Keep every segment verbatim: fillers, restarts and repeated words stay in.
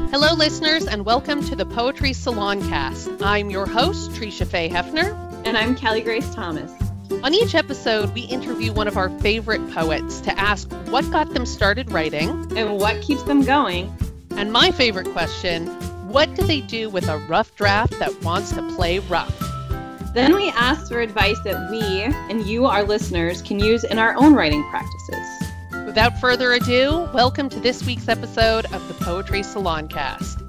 Hello, listeners, and welcome to the Poetry Salon Cast. I'm your host, Trisha Faye Hefner. And I'm Kelly Grace Thomas. On each episode, we interview one of our favorite poets to ask what got them started writing. And what keeps them going. And my favorite question, what do they do with a rough draft that wants to play rough? Then we ask for advice that we, and you, our listeners, can use in our own writing practices. Without further ado, welcome to this week's episode of the Poetry Salon Cast.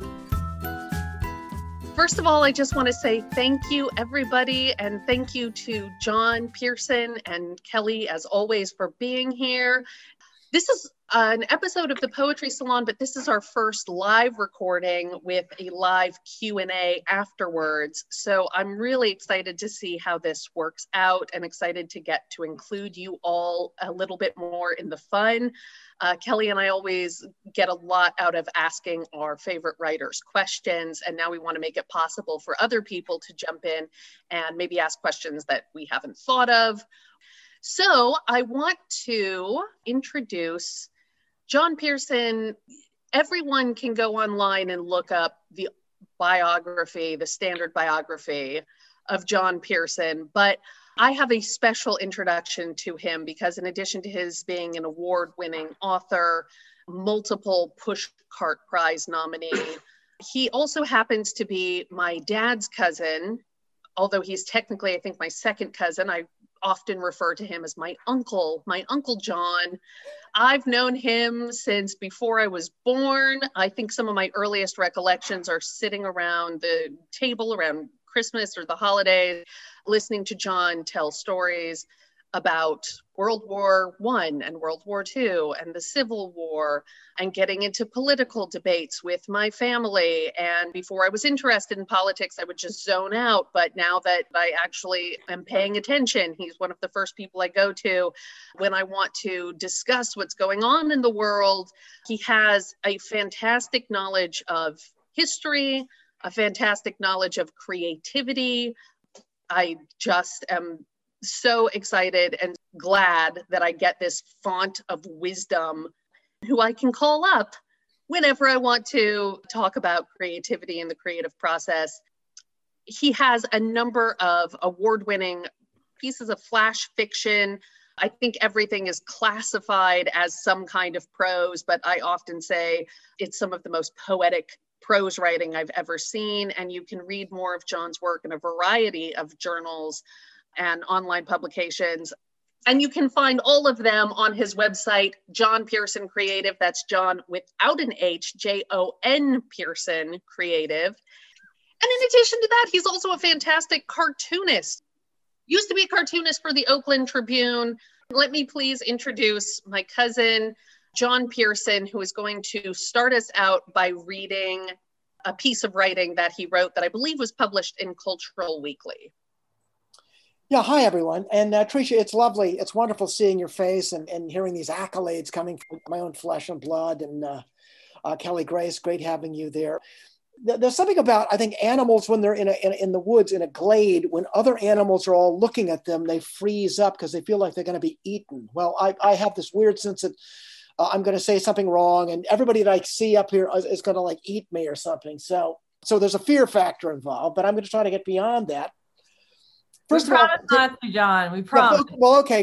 First of all, I just want to say thank you, everybody, and thank you to John Pearson and Kelly, as always, for being here. This is an episode of the Poetry Salon, but this is our first live recording with a live Q and A afterwards. So I'm really excited to see how this works out and excited to get to include you all a little bit more in the fun. Uh, Kelly and I always get a lot out of asking our favorite writers questions, and now we want to make it possible for other people to jump in and maybe ask questions that we haven't thought of. So I want to introduce John Pearson. Everyone can go online and look up the biography, the standard biography of John Pearson, but I have a special introduction to him because in addition to his being an award-winning author, multiple Pushcart Prize nominee, he also happens to be my dad's cousin, although he's technically, I think, my second cousin. I often refer to him as my uncle, my Uncle John. I've known him since before I was born. I think some of my earliest recollections are sitting around the table around Christmas or the holidays, listening to John tell stories about World War One and World War Two and the Civil War and getting into political debates with my family. And before I was interested in politics, I would just zone out. But now that I actually am paying attention, he's one of the first people I go to when I want to discuss what's going on in the world. He has a fantastic knowledge of history, a fantastic knowledge of creativity. I just am so excited and glad that I get this font of wisdom who I can call up whenever I want to talk about creativity and the creative process. He has a number of award-winning pieces of flash fiction. I think everything is classified as some kind of prose, but I often say it's some of the most poetic prose writing I've ever seen. And you can read more of John's work in a variety of journals and online publications. And you can find all of them on his website, John Pearson Creative. That's John without an H, J O N Pearson Creative. And in addition to that, he's also a fantastic cartoonist. Used to be a cartoonist for the Oakland Tribune. Let me please introduce my cousin, John Pearson, who is going to start us out by reading a piece of writing that he wrote that I believe was published in Cultural Weekly. Yeah, hi, everyone. And uh, Trisha, it's lovely. It's wonderful seeing your face and, and hearing these accolades coming from my own flesh and blood. And uh, uh, Kelly Grace, great having you there. There's something about, I think, animals when they're in, a, in, a, in the woods, in a glade, when other animals are all looking at them, they freeze up because they feel like they're going to be eaten. Well, I, I have this weird sense that uh, I'm going to say something wrong and everybody that I see up here is, is going to like eat me or something. So, so there's a fear factor involved, but I'm going to try to get beyond that. First we of all, not to, John. We promise. Yeah, well, okay.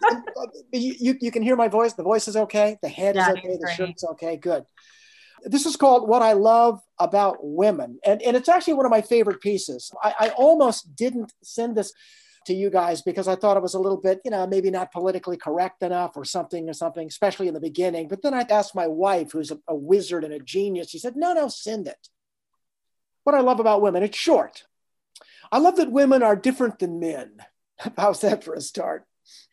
you, you, you can hear my voice. The voice is okay. The head yeah, is okay. The shirt's okay. Good. This is called What I Love About Women. And, and it's actually one of my favorite pieces. I, I almost didn't send this to you guys because I thought it was a little bit, you know, maybe not politically correct enough or something or something, especially in the beginning. But then I asked my wife, who's a, a wizard and a genius. She said, no, no, send it. What I Love About Women. It's short. I love that women are different than men. How's that for a start?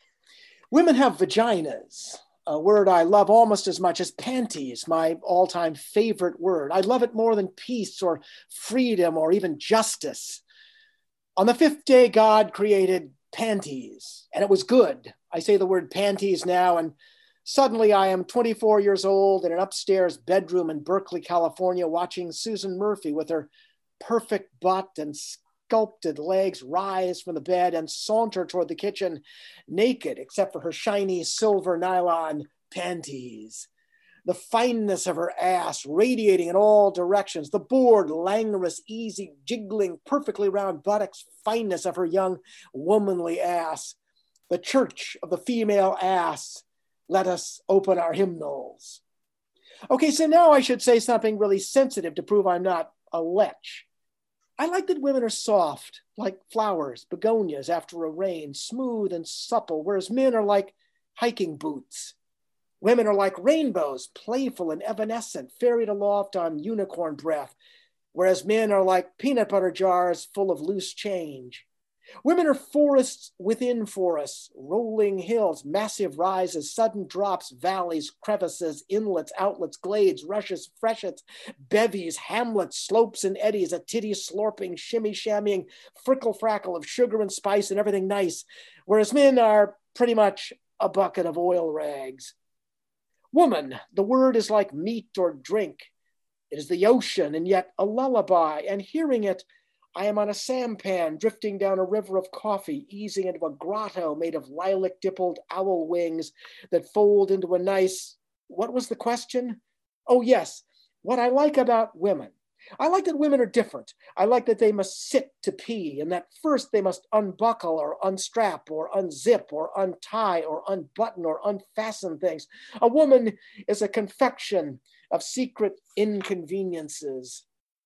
Women have vaginas, a word I love almost as much as panties, my all-time favorite word. I love it more than peace or freedom or even justice. On the fifth day, God created panties, and it was good. I say the word panties now, and suddenly I am twenty-four years old in an upstairs bedroom in Berkeley, California, watching Susan Murphy with her perfect butt and sculpted legs rise from the bed and saunter toward the kitchen, naked except for her shiny silver nylon panties. the fineness of her ass radiating in all directions, the bored, languorous, easy, jiggling, perfectly round buttocks fineness of her young, womanly ass, the church of the female ass. Let us open our hymnals. Okay, so now I should say something really sensitive to prove I'm not a lech. I like that women are soft, like flowers, begonias after a rain, smooth and supple, whereas men are like hiking boots. Women are like rainbows, playful and evanescent, ferried aloft on unicorn breath, whereas men are like peanut butter jars full of loose change. Women are forests within forests, rolling hills, massive rises, sudden drops, valleys, crevices, inlets, outlets, glades, rushes, freshets, bevies, hamlets, slopes and eddies, a titty slorping, shimmy shammying, frickle frackle of sugar and spice and everything nice, whereas men are pretty much a bucket of oil rags. Woman, the word is like meat or drink. It is the ocean and yet a lullaby, and hearing it, I am on a sampan drifting down a river of coffee, easing into a grotto made of lilac-dippled owl wings that fold into a nice, what was the question? Oh yes, what I like about women. I like that women are different. I like that they must sit to pee and that first they must unbuckle or unstrap or unzip or untie or unbutton or unfasten things. A woman is a confection of secret inconveniences.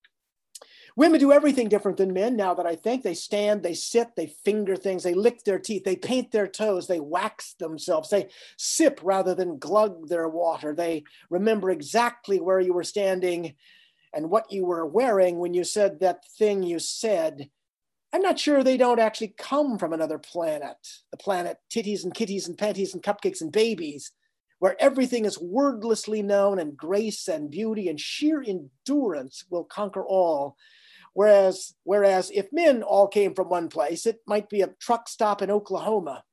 Women do everything different than men now that I think. They stand, they sit, they finger things, they lick their teeth, they paint their toes, they wax themselves, they sip rather than glug their water. They remember exactly where you were standing and what you were wearing when you said that thing you said. I'm not sure they don't actually come from another planet, the planet titties and kitties and panties and cupcakes and babies, where everything is wordlessly known and grace and beauty and sheer endurance will conquer all. Whereas, whereas if men all came from one place, it might be a truck stop in Oklahoma.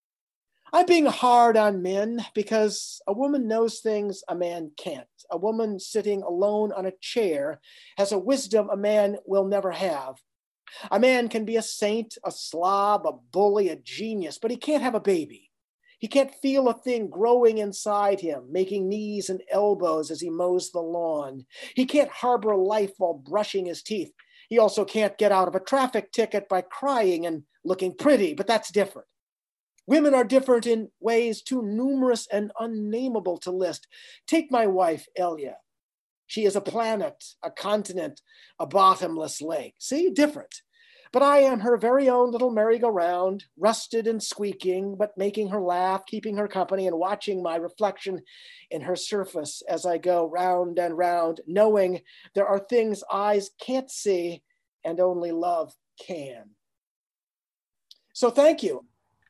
I'm being hard on men because a woman knows things a man can't. A woman sitting alone on a chair has a wisdom a man will never have. A man can be a saint, a slob, a bully, a genius, but he can't have a baby. He can't feel a thing growing inside him, making knees and elbows as he mows the lawn. He can't harbor life while brushing his teeth. He also can't get out of a traffic ticket by crying and looking pretty, but that's different. Women are different in ways too numerous and unnameable to list. Take my wife, Elia. She is a planet, a continent, a bottomless lake. See, different. But I am her very own little merry-go-round, rusted and squeaking, but making her laugh, keeping her company, and watching my reflection in her surface as I go round and round, knowing there are things eyes can't see and only love can. So thank you.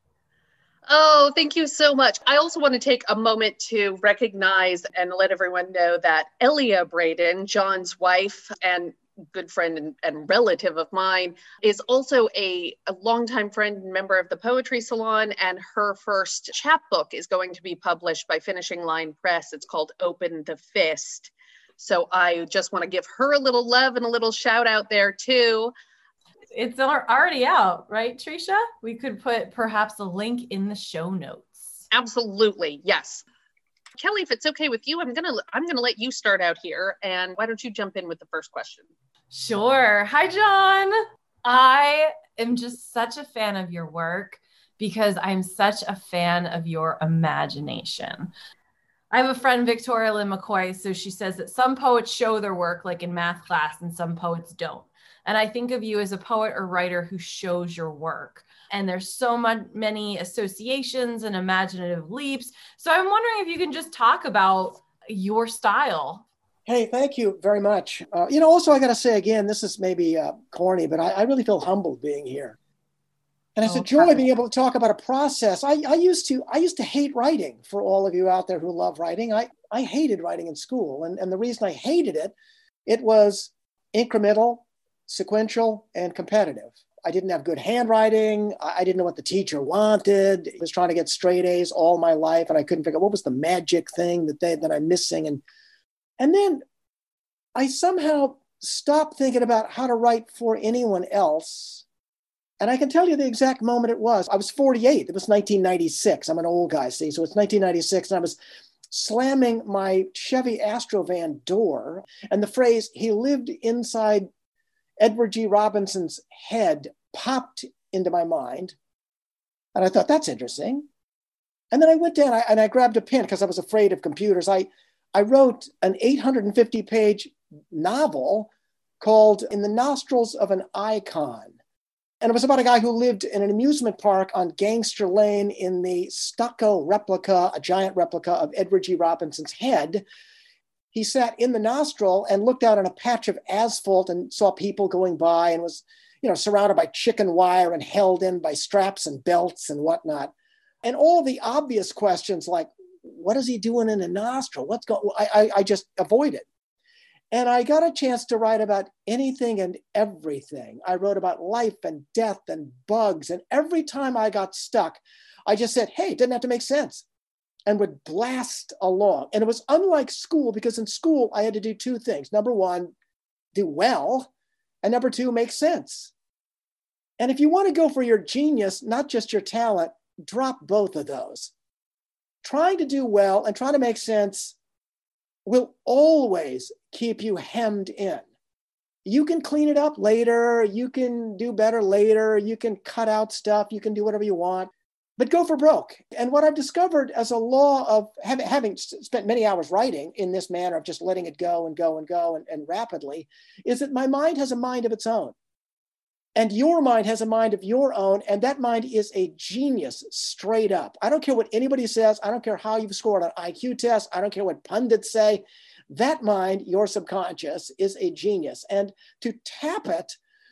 Oh, thank you so much. I also want to take a moment to recognize and let everyone know that Elia Braden, John's wife and good friend and, and relative of mine, is also a, a longtime friend and member of the Poetry Salon, and her first chapbook is going to be published by Finishing Line Press. It's called Open the Fist. So I just want to give her a little love and a little shout out there too. It's already out, right, Tricia? We could put perhaps a link in the show notes. Absolutely, yes. Kelly, if it's okay with you, I'm gonna I'm gonna let you start out here, and why don't you jump in with the first question? Sure. Hi, John. I am just such a fan of your work because I'm such a fan of your imagination. I have a friend, Victoria Lynn McCoy, so she says that some poets show their work like in math class and some poets don't. And I think of you as a poet or writer who shows your work. And there's so much, many associations and imaginative leaps. So I'm wondering if you can just talk about your style. Hey, thank you very much. Uh, you know, also I got to say again, this is maybe uh, corny, but I, I really feel humbled being here. And it's oh, a joy okay. being able to talk about a process. I, I used to I used to hate writing. For all of you out there who love writing, I, I hated writing in school. And, and the reason I hated it, it was incremental, sequential, and competitive. I didn't have good handwriting. I didn't know what the teacher wanted. I was trying to get straight A's all my life, and I couldn't figure out what was the magic thing that they that I'm missing. And and then I somehow stopped thinking about how to write for anyone else. And I can tell you the exact moment it was. I was forty-eight. It was nineteen ninety-six. I'm an old guy, see, so it's nineteen ninety-six, and I was slamming my Chevy Astrovan door, and the phrase, "he lived inside Edward G. Robinson's head," popped into my mind. And I thought, that's interesting. And then I went down I, and I grabbed a pen because I was afraid of computers. I, I wrote an eight hundred fifty page novel called In the Nostrils of an Icon. And it was about a guy who lived in an amusement park on Gangster Lane in the stucco replica, a giant replica of Edward G. Robinson's head. He sat in the nostril and looked out on a patch of asphalt and saw people going by and was, you know, surrounded by chicken wire and held in by straps and belts and whatnot. And all the obvious questions like, what is he doing in a nostril? What's going? I, I, I just avoided. And I got a chance to write about anything and everything. I wrote about life and death and bugs. And every time I got stuck, I just said, hey, it didn't have to make sense, and would blast along. And it was unlike school, because in school, I had to do two things. Number one, do well. And number two, make sense. And if you want to go for your genius, not just your talent, drop both of those. Trying to do well and trying to make sense will always keep you hemmed in. You can clean it up later. You can do better later. You can cut out stuff. You can do whatever you want, but go for broke. And what I've discovered as a law of having, having spent many hours writing in this manner of just letting it go and go and go and, and rapidly, is that my mind has a mind of its own. And your mind has a mind of your own, and that mind is a genius straight up. I don't care what anybody says. I don't care how you've scored on I Q tests. I don't care what pundits say. That mind, your subconscious, is a genius. And to tap it,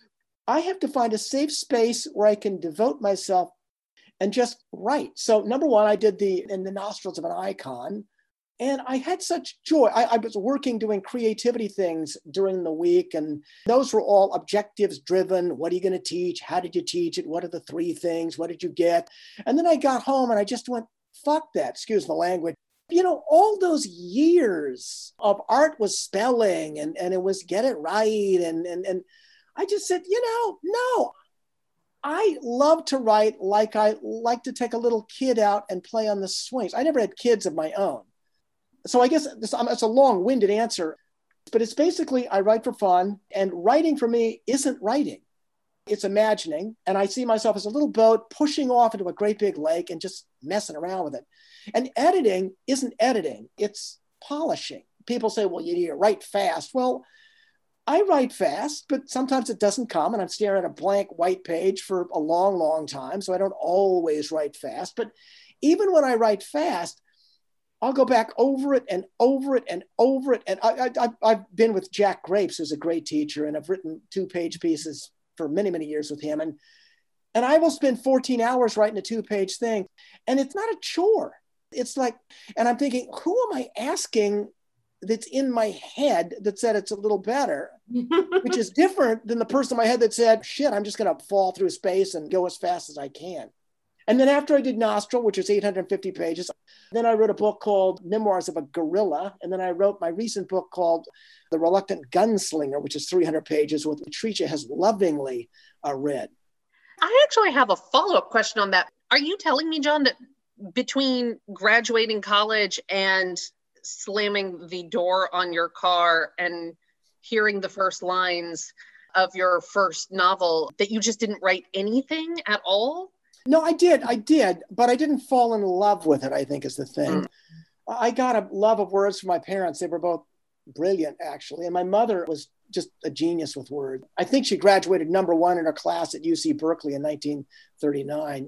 I have to find a safe space where I can devote myself and just write. So number one, I did the In the Nostrils of an Icon. And I had such joy. I, I was working doing creativity things during the week, and those were all objectives driven. What are you going to teach? How did you teach it? What are the three things? What did you get? And then I got home and I just went, fuck that, excuse the language. You know, all those years of art was spelling and, and it was get it right. And, and, and I just said, you know, no, I love to write like I like to take a little kid out and play on the swings. I never had kids of my own. So I guess this, um, it's a long-winded answer, but it's basically I write for fun, and writing for me isn't writing. It's imagining, and I see myself as a little boat pushing off into a great big lake and just messing around with it. And editing isn't editing, it's polishing. People say, well, you need to write fast. Well, I write fast, but sometimes it doesn't come, and I'm staring at a blank white page for a long, long time, so I don't always write fast. But even when I write fast, I'll go back over it and over it and over it. And I, I, I've been with Jack Grapes, who's a great teacher, and I've written two-page pieces for many, many years with him. And, and I will spend fourteen hours writing a two-page thing. And it's not a chore. It's like, and I'm thinking, who am I asking that's in my head that said it's a little better, which is different than the person in my head that said, shit, I'm just going to fall through space and go as fast as I can. And then after I did Nostril, which was eight hundred fifty pages, then I wrote a book called Memoirs of a Gorilla. And then I wrote my recent book called The Reluctant Gunslinger, which is three hundred pages, which Tricia has lovingly uh, read. I actually have a follow-up question on that. Are you telling me, John, that between graduating college and slamming the door on your car and hearing the first lines of your first novel, that you just didn't write anything at all? No, I did. I did, but I didn't fall in love with it, I think is the thing. Mm. I got a love of words from my parents. They were both brilliant, actually. And my mother was just a genius with words. I think she graduated number one in her class at U C Berkeley in nineteen thirty-nine.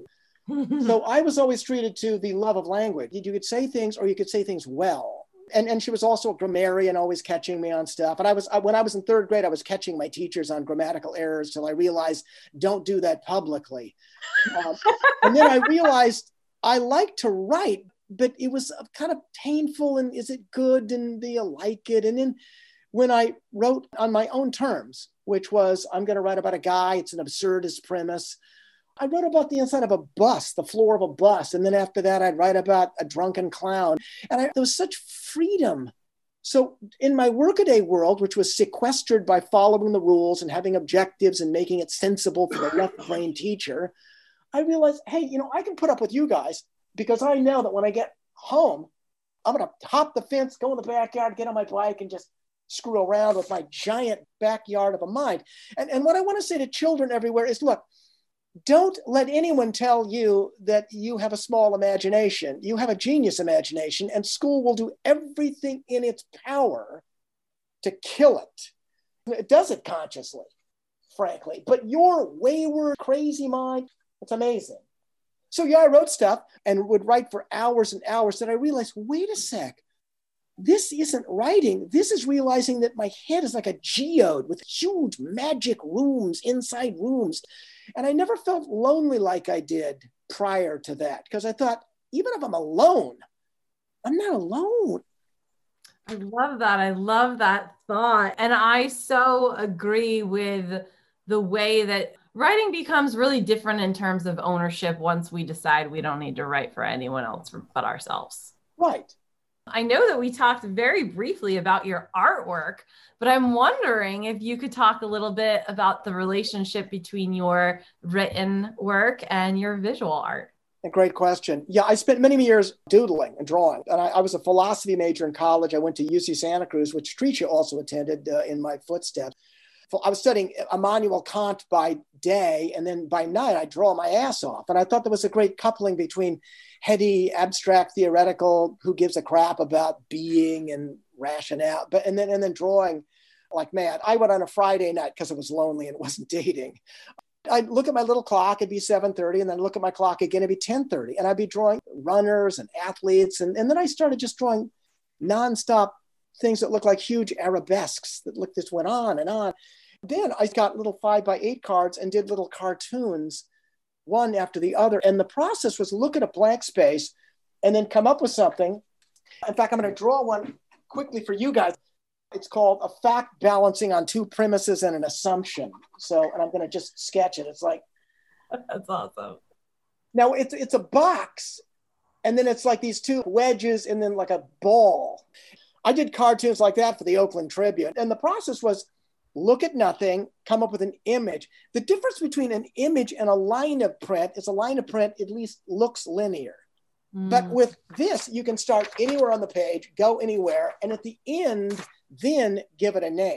So I was always treated to the love of language. You could say things or you could say things well. And, and she was also a grammarian, always catching me on stuff. And I was, when I was in third grade, I was catching my teachers on grammatical errors till I realized, don't do that publicly. Um, and then I realized I like to write, but it was kind of painful. And is it good? And do you like it? And then when I wrote on my own terms, which was, I'm going to write about a guy, it's an absurdist premise. I wrote about the inside of a bus, the floor of a bus. And then after that, I'd write about a drunken clown. And I, there was such freedom. So in my workaday world, which was sequestered by following the rules and having objectives and making it sensible for the left-brain teacher, I realized, hey, you know, I can put up with you guys because I know that when I get home, I'm going to hop the fence, go in the backyard, get on my bike and just screw around with my giant backyard of a mind. And, and what I want to say to children everywhere is, look, don't let anyone tell you that you have a small imagination. You have a genius imagination, and school will do everything in its power to kill it. It does it consciously, frankly, but your wayward, crazy mind, it's amazing. So yeah, I wrote stuff and would write for hours and hours. Then I realized, wait a sec, this isn't writing. This is realizing that my head is like a geode with huge magic rooms inside rooms. And I never felt lonely like I did prior to that, because I thought, even if I'm alone, I'm not alone. I love that. I love that thought. And I so agree with the way that writing becomes really different in terms of ownership once we decide we don't need to write for anyone else but ourselves. Right. I know that we talked very briefly about your artwork, but I'm wondering if you could talk a little bit about the relationship between your written work and your visual art. A great question. Yeah, I spent many years doodling and drawing. And I, I was a philosophy major in college. I went to U C Santa Cruz, which Tricia also attended uh, in my footsteps. I was studying Immanuel Kant by day, and then by night I draw my ass off. And I thought there was a great coupling between heady, abstract, theoretical, who gives a crap about being and rationale, but and then and then drawing like mad. I went on a Friday night because it was lonely and it wasn't dating. I'd look at my little clock, it'd be seven thirty, and then look at my clock again, it'd be ten thirty. And I'd be drawing runners and athletes. And, and then I started just drawing nonstop things that looked like huge arabesques that looked, just went on and on. Then I got little five by eight cards and did little cartoons, one after the other. And the process was look at a blank space and then come up with something. In fact, I'm going to draw one quickly for you guys. It's called A Fact Balancing on Two Premises and an Assumption. So, and I'm going to just sketch it. It's like, that's awesome. Now it's, it's a box, and then it's like these two wedges and then like a ball. I did cartoons like that for the Oakland Tribune. And the process was look at nothing, come up with an image. The difference between an image and a line of print is a line of print at least looks linear. Mm. But with this, you can start anywhere on the page, go anywhere, and at the end, then give it a name.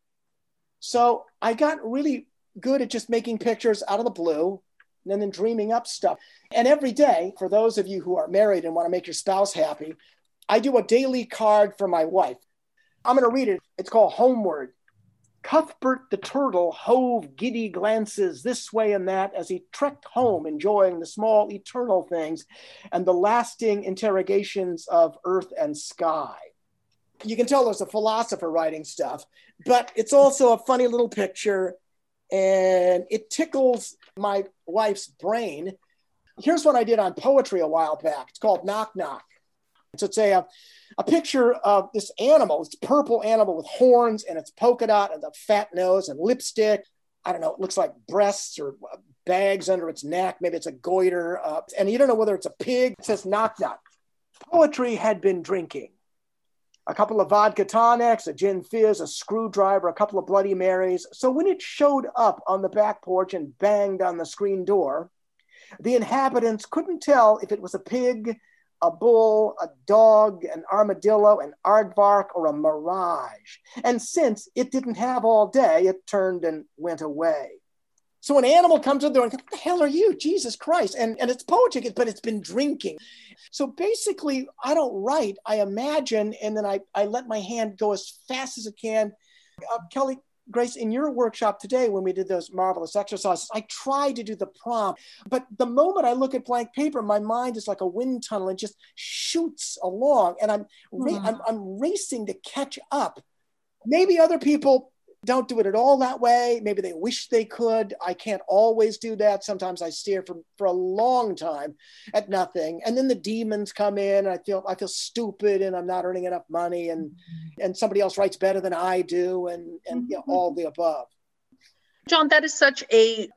So I got really good at just making pictures out of the blue and then dreaming up stuff. And every day, for those of you who are married and want to make your spouse happy, I do a daily card for my wife. I'm going to read it. It's called Homeward. Cuthbert the turtle hove giddy glances this way and that as he trekked home, enjoying the small eternal things and the lasting interrogations of earth and sky. You can tell there's a philosopher writing stuff, but it's also a funny little picture and it tickles my wife's brain. Here's what I did on poetry a while back. It's called Knock Knock. So it's a, a picture of this animal, this purple animal with horns and it's polka dot and a fat nose and lipstick. I don't know, it looks like breasts or bags under its neck. Maybe it's a goiter. Uh, and you don't know whether it's a pig. It says knock knock. Poetry had been drinking. A couple of vodka tonics, a gin fizz, a screwdriver, a couple of Bloody Marys. So when it showed up on the back porch and banged on the screen door, the inhabitants couldn't tell if it was a pig, a bull, a dog, an armadillo, an aardvark, or a mirage. And since it didn't have all day, it turned and went away. So an animal comes in there and goes, what the hell are you? Jesus Christ. And, and it's poetry, but it's been drinking. So basically, I don't write, I imagine, and then I, I let my hand go as fast as it can. Uh, Kelly, Grace, in your workshop today, when we did those marvelous exercises, I tried to do the prompt, but the moment I look at blank paper, my mind is like a wind tunnel and just shoots along, and I'm, ra- mm. I'm, I'm racing to catch up. Maybe other people don't do it at all that way. Maybe they wish they could. I can't always do that. Sometimes I stare for, for a long time at nothing. And then the demons come in and I feel I feel stupid and I'm not earning enough money and, and somebody else writes better than I do and, and you know, all the above. John, that is such a,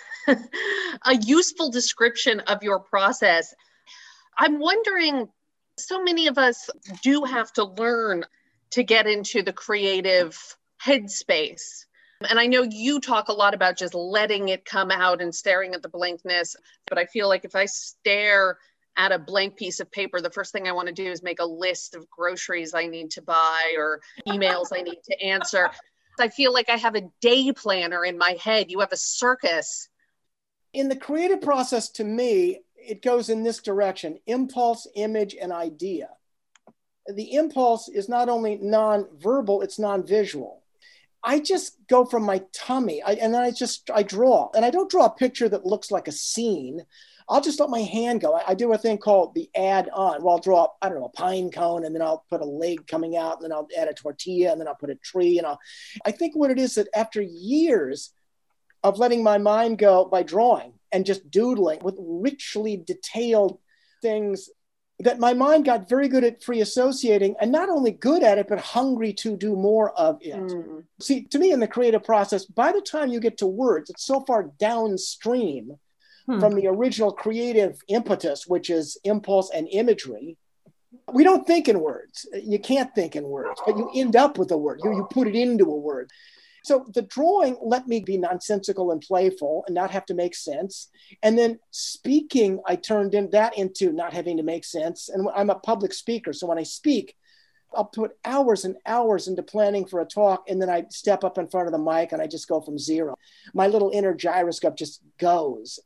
a useful description of your process. I'm wondering, so many of us do have to learn to get into the creative headspace. And I know you talk a lot about just letting it come out and staring at the blankness, but I feel like if I stare at a blank piece of paper, the first thing I want to do is make a list of groceries I need to buy or emails I need to answer. I feel like I have a day planner in my head. You have a circus. In the creative process, to me, it goes in this direction: impulse, image, and idea. The impulse is not only non-verbal, it's non-visual. I just go from my tummy I, and then I just, I draw. And I don't draw a picture that looks like a scene. I'll just let my hand go. I, I do a thing called the add on. Well, I'll draw, I don't know, a pine cone, and then I'll put a leg coming out, and then I'll add a tortilla, and then I'll put a tree. And I'll, I think what it is that after years of letting my mind go by drawing and just doodling with richly detailed things, that my mind got very good at free associating, and not only good at it, but hungry to do more of it. Mm. See, to me in the creative process, by the time you get to words, it's so far downstream hmm. from the original creative impetus, which is impulse and imagery. We don't think in words. You can't think in words, but you end up with a word. You, you put it into a word. So the drawing let me be nonsensical and playful and not have to make sense. And then speaking, I turned in that into not having to make sense. And I'm a public speaker. So when I speak, I'll put hours and hours into planning for a talk. And then I step up in front of the mic and I just go from zero. My little inner gyroscope just goes.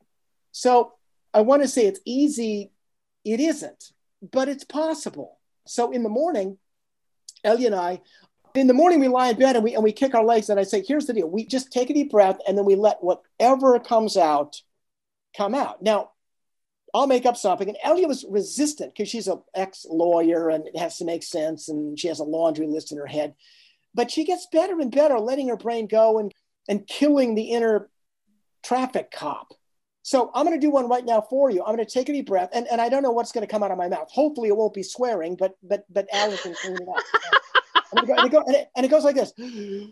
So I want to say it's easy. It isn't, but it's possible. So in the morning, Ellie and I, in the morning, we lie in bed and we and we kick our legs. And I say, here's the deal. We just take a deep breath and then we let whatever comes out, come out. Now, I'll make up something. And Ellie was resistant because she's an ex-lawyer and it has to make sense. And she has a laundry list in her head. But she gets better and better, letting her brain go and, and killing the inner traffic cop. So I'm going to do one right now for you. I'm going to take a deep breath. And, and I don't know what's going to come out of my mouth. Hopefully it won't be swearing, but but but Alan can clean it up. And it, go, and, it go, and, it, and it goes like this.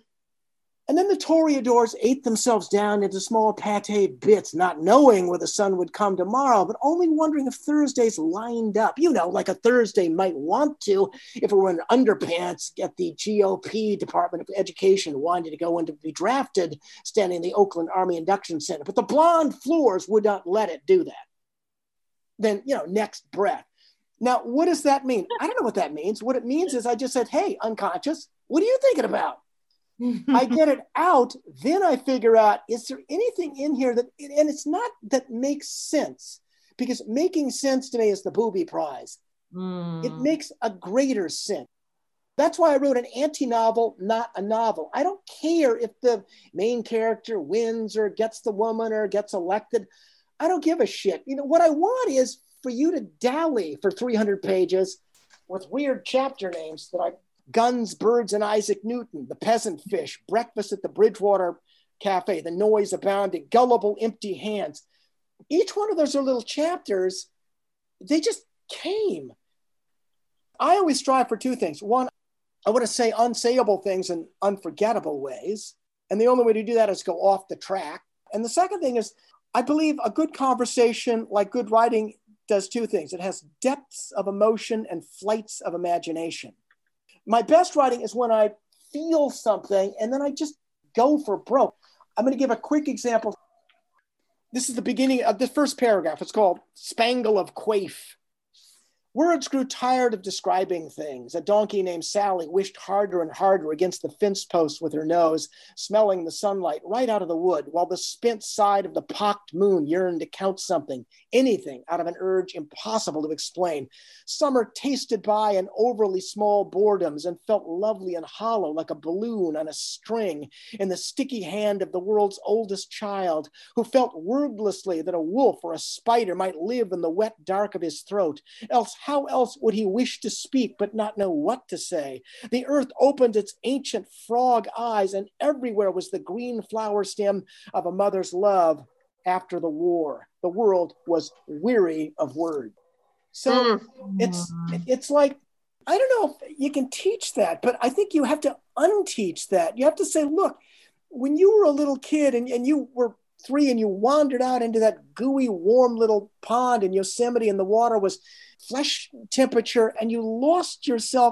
And then the toreadors ate themselves down into small pate bits, not knowing where the sun would come tomorrow, but only wondering if Thursdays lined up. You know, like a Thursday might want to if it were in underpants at the G O P Department of Education wanted to go in to be drafted, standing in the Oakland Army Induction Center. But the blonde floors would not let it do that. Then, you know, next breath. Now, what does that mean? I don't know what that means. What it means is I just said, hey, unconscious, what are you thinking about? I get it out. Then I figure out, is there anything in here that, and it's not that makes sense, because making sense to me is the booby prize. Mm. It makes a greater sense. That's why I wrote an anti-novel, not a novel. I don't care if the main character wins or gets the woman or gets elected. I don't give a shit. You know, what I want is for you to dally for three hundred pages with weird chapter names that I, Guns, Birds, and Isaac Newton, The Peasant Fish, Breakfast at the Bridgewater Cafe, The Noise Abounding, Gullible Empty Hands. Each one of those are little chapters. They just came. I always strive for two things. One, I want to say unsayable things in unforgettable ways. And the only way to do that is go off the track. And the second thing is, I believe a good conversation, like good writing, does two things. It has depths of emotion and flights of imagination. My best writing is when I feel something and then I just go for broke. I'm going to give a quick example. This is the beginning of the first paragraph. It's called Spangle of Quaif. Words grew tired of describing things. A donkey named Sally wished harder and harder against the fence post with her nose, smelling the sunlight right out of the wood, while the spent side of the pocked moon yearned to count something, anything, out of an urge impossible to explain. Summer tasted by in overly small boredoms and felt lovely and hollow like a balloon on a string in the sticky hand of the world's oldest child, who felt wordlessly that a wolf or a spider might live in the wet dark of his throat. Else how else would he wish to speak but not know what to say? The earth opened its ancient frog eyes, and everywhere was the green flower stem of a mother's love after the war. The world was weary of words. So mm. it's it's like, I don't know if you can teach that, but I think you have to unteach that. You have to say, look, when you were a little kid and, and you were three and you wandered out into that gooey, warm little pond in Yosemite and the water was flesh temperature and you lost yourself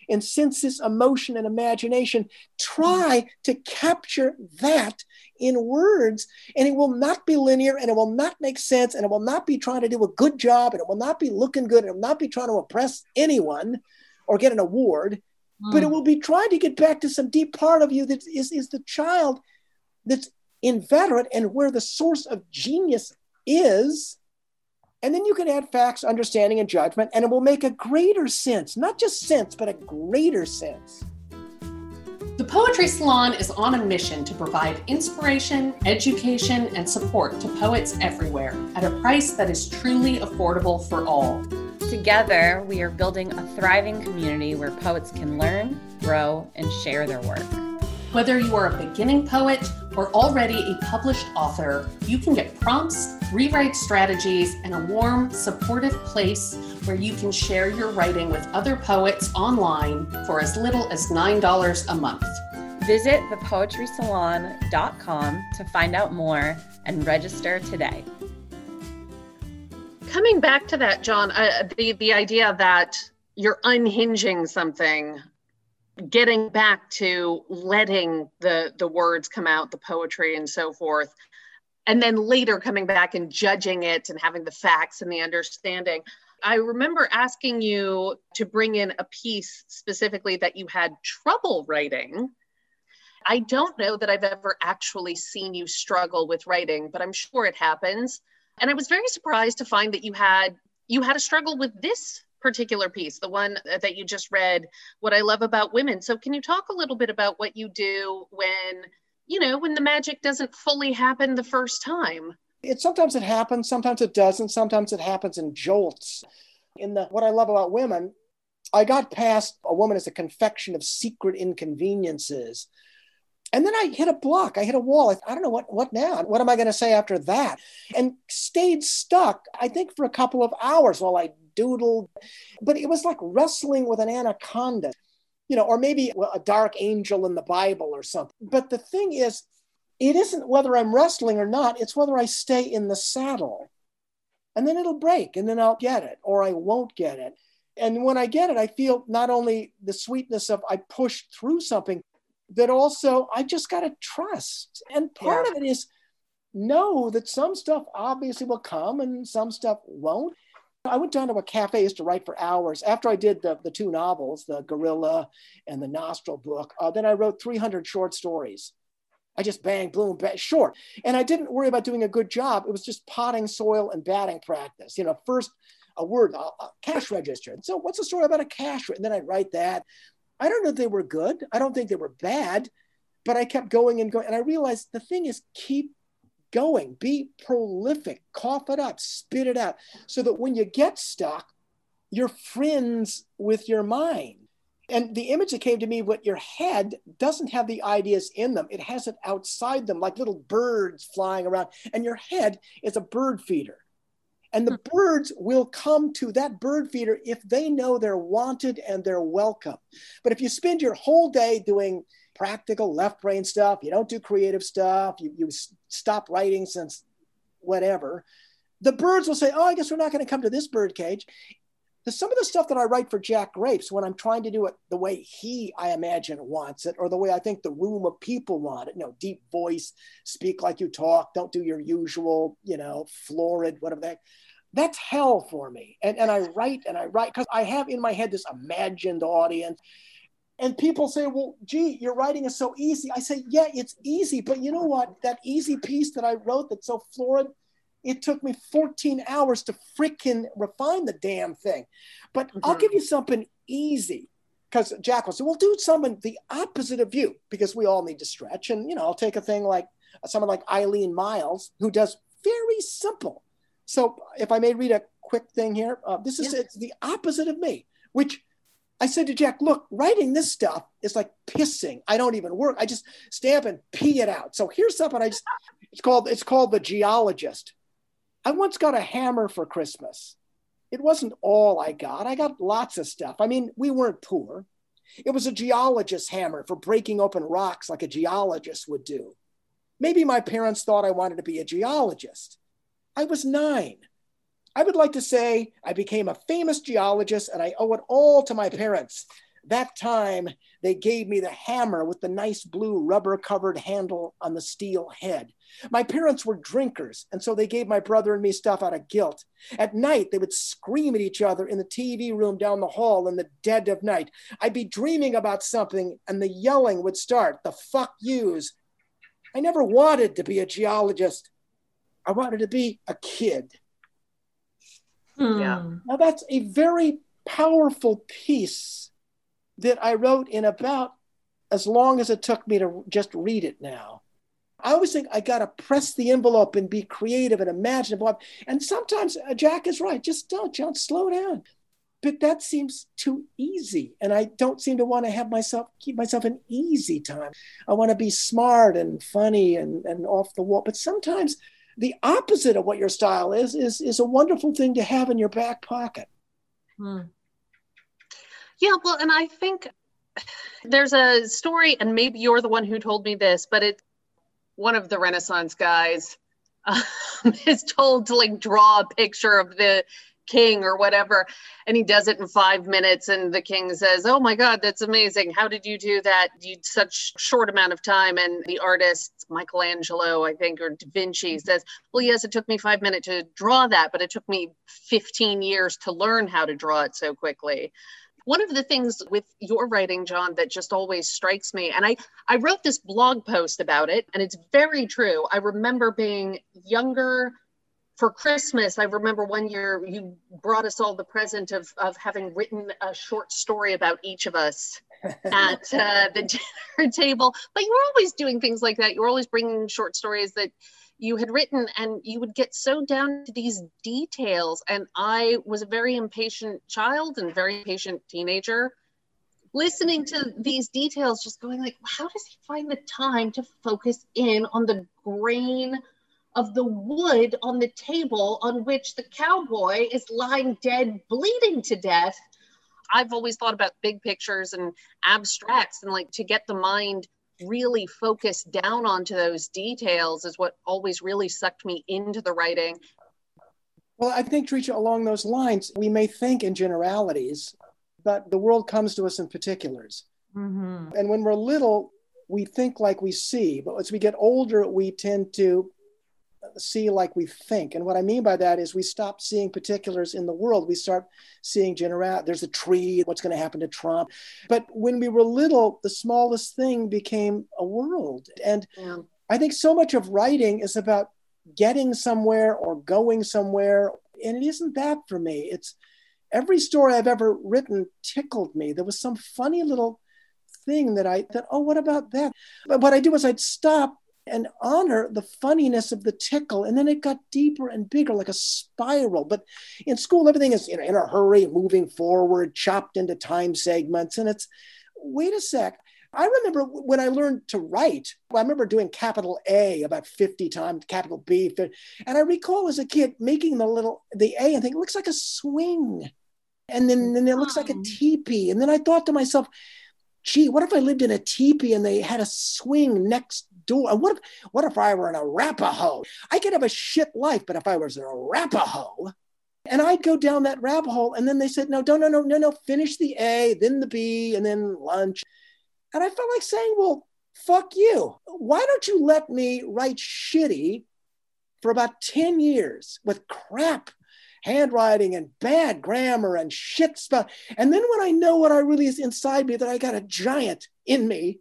and senses, emotion, and imagination. Try to capture that in words, and it will not be linear, and it will not make sense, and it will not be trying to do a good job, and it will not be looking good, and it will not be trying to impress anyone or get an award, mm. but it will be trying to get back to some deep part of you that is, is the child that's inveterate and where the source of genius is. And then you can add facts, understanding, and judgment, and it will make a greater sense, not just sense, but a greater sense. The Poetry Salon is on a mission to provide inspiration, education, and support to poets everywhere at a price that is truly affordable for all. Together, we are building a thriving community where poets can learn, grow, and share their work. Whether you are a beginning poet or already a published author, you can get prompts, rewrite strategies, and a warm, supportive place where you can share your writing with other poets online for as little as nine dollars a month. Visit the poetry salon dot com to find out more and register today. Coming back to that, John, uh, the, the idea that you're unhinging something, getting back to letting the, the words come out, the poetry and so forth, and then later coming back and judging it and having the facts and the understanding. I remember asking you to bring in a piece specifically that you had trouble writing. I don't know that I've ever actually seen you struggle with writing, but I'm sure it happens. And I was very surprised to find that you had you had a struggle with this particular piece, the one that you just read, What I Love About Women. So can you talk a little bit about what you do when, you know, when the magic doesn't fully happen the first time? It sometimes it happens, sometimes it doesn't, sometimes it happens in jolts. In the What I Love About Women, I got past a woman as a confection of secret inconveniences. And then I hit a block. I hit a wall. I, I don't know what, what now? What am I going to say after that? And stayed stuck, I think, for a couple of hours while I doodled. But it was like wrestling with an anaconda, you know, or maybe a dark angel in the Bible or something. But the thing is, it isn't whether I'm wrestling or not. It's whether I stay in the saddle. And then it'll break, and then I'll get it, or I won't get it. And when I get it, I feel not only the sweetness of I pushed through something, that also I just got to trust. And part yeah. of it is know that some stuff obviously will come and some stuff won't. I went down to a cafe, used to write for hours. After I did the, the two novels, the Gorilla and the Nostril book, uh, then I wrote three hundred short stories. I just bang, boom, bang, short. And I didn't worry about doing a good job. It was just potting soil and batting practice. You know, first a word, a, a cash register. So what's the story about a cash? And then I'd write that. I don't know if they were good. I don't think they were bad, but I kept going and going. And I realized the thing is keep going, be prolific, cough it up, spit it out, so that when you get stuck, you're friends with your mind. And the image that came to me, what your head doesn't have the ideas in them. It has it outside them, like little birds flying around. And your head is a bird feeder. And the birds will come to that bird feeder if they know they're wanted and they're welcome. But if you spend your whole day doing practical left brain stuff, you don't do creative stuff, you, you stop writing since whatever, the birds will say, oh, I guess we're not going to come to this bird cage. Some of the stuff that I write for Jack Grapes, when I'm trying to do it the way he, I imagine, wants it, or the way I think the room of people want it, you know, deep voice, speak like you talk, don't do your usual, you know, florid, whatever that, that's hell for me. And, and I write and I write, because I have in my head this imagined audience. And people say, well, gee, your writing is so easy. I say, yeah, it's easy. But you know what? That easy piece that I wrote that's so florid, it took me fourteen hours to freaking refine the damn thing. But mm-hmm. I'll give you something easy, because Jack will say, well, do something the opposite of you, because we all need to stretch. And, you know, I'll take a thing like someone like Eileen Miles, who does very simple. So if I may read a quick thing here, uh, this is yeah. it's the opposite of me, which I said to Jack, look, writing this stuff is like pissing. I don't even work. I just stamp and pee it out. So here's something I just, it's called, it's called The Geologist. I once got a hammer for Christmas. It wasn't all I got. I got lots of stuff. I mean, we weren't poor. It was a geologist's hammer for breaking open rocks like a geologist would do. Maybe my parents thought I wanted to be a geologist. I was nine. I would like to say I became a famous geologist and I owe it all to my parents. that time they gave me the hammer with the nice blue rubber-covered handle on the steel head. My parents were drinkers, and so they gave my brother and me stuff out of guilt. At night, they would scream at each other in the T V room down the hall in the dead of night. I'd be dreaming about something, and the yelling would start, the fuck yous. I never wanted to be a geologist. I wanted to be a kid. Hmm. Yeah. Now, that's a very powerful piece that I wrote in about as long as it took me to just read it now. I always think I got to press the envelope and be creative and imaginative. And sometimes uh, Jack is right. Just don't, John, slow down. But that seems too easy. And I don't seem to want to have myself, keep myself an easy time. I want to be smart and funny and, and off the wall. But sometimes the opposite of what your style is, is, is a wonderful thing to have in your back pocket. Hmm. Yeah, well, and I think there's a story, and maybe you're the one who told me this, but it's one of the Renaissance guys um, is told to like draw a picture of the king or whatever, and he does it in five minutes, and the king says, "Oh my God, that's amazing. How did you do that? You such short amount of time?" And the artist, Michelangelo, I think, or Da Vinci, says, "Well, yes, it took me five minutes to draw that, but it took me fifteen years to learn how to draw it so quickly." One of the things with your writing, John, that just always strikes me, and I, I wrote this blog post about it, and it's very true. I remember being younger for Christmas. I remember one year you brought us all the present of, of having written a short story about each of us at uh, the dinner table. But you were always doing things like that. You were always bringing short stories that you had written, and you would get so down to these details. And I was a very impatient child and very impatient teenager, listening to these details, just going like, how does he find the time to focus in on the grain of the wood on the table on which the cowboy is lying dead, bleeding to death? I've always thought about big pictures and abstracts, and like to get the mind really focus down onto those details is what always really sucked me into the writing. Well, I think, Tricia, along those lines, we may think in generalities, but the world comes to us in particulars. Mm-hmm. And when we're little, we think like we see, but as we get older, we tend to see like we think. And what I mean by that is we stop seeing particulars in the world. We start seeing general. There's a tree. What's going to happen to Trump? But when we were little, the smallest thing became a world. And yeah. I think so much of writing is about getting somewhere or going somewhere. And it isn't that for me. It's every story I've ever written tickled me. There was some funny little thing that I thought, oh, what about that? But what I do is I'd stop and honor the funniness of the tickle. And then it got deeper and bigger, like a spiral. But in school, everything is in, in a hurry, moving forward, chopped into time segments. And it's, wait a sec. I remember when I learned to write, I remember doing capital A about fifty times, capital B. And I recall as a kid making the little, the A and think, it looks like a swing. And then, then it looks like a teepee. And then I thought to myself, gee, what if I lived in a teepee and they had a swing next door? And what if, what if I were in Arapaho? I could have a shit life, but if I was in Arapaho, and I'd go down that rabbit hole, and then they said, no, don't, no, no, no, no, finish the A, then the B, and then lunch. And I felt like saying, well, fuck you. Why don't you let me write shitty for about ten years with crap handwriting and bad grammar and shit spell. And then when I know what I really is inside me, that I got a giant in me,